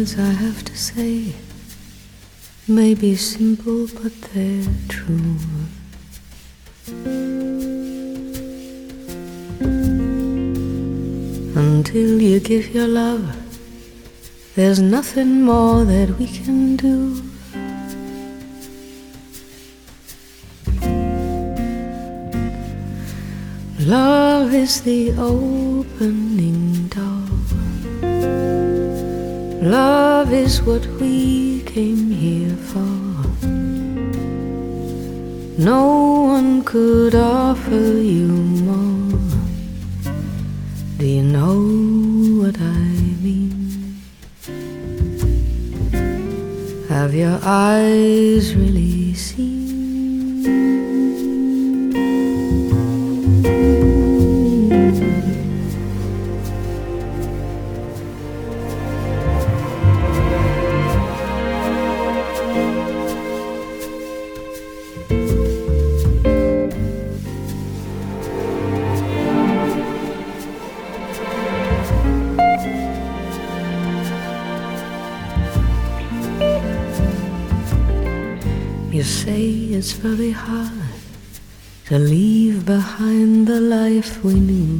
words I have to say may be simple, but they're true. Until you give your love, there's nothing more that we can do. Love is the opening door. Love is what we came here for. No one could offer you more. Do you know what I mean? Have your eyes really seen? You say it's very hard to leave behind the life we knew.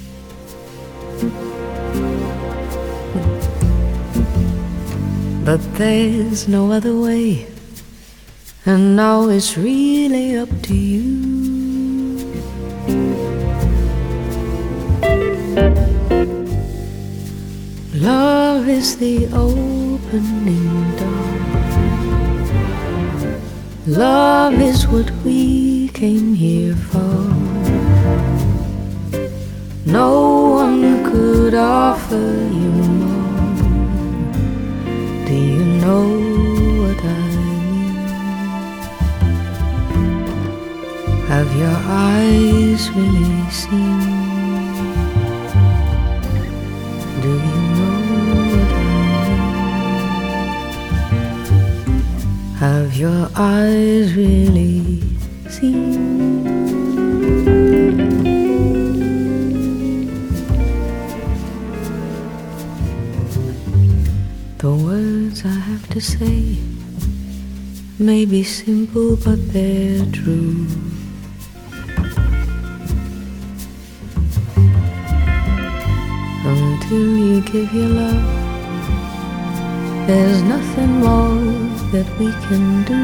But there's no other way, and now it's really up to you. Love is the opening door. Love is what we came here for. No one could offer you more. Do you know what I mean? Have your eyes really seen? Do you know what I mean? Have your eyes really seen? The words I have to say may be simple, but they're true. Until you give your love, there's nothing more that we can do.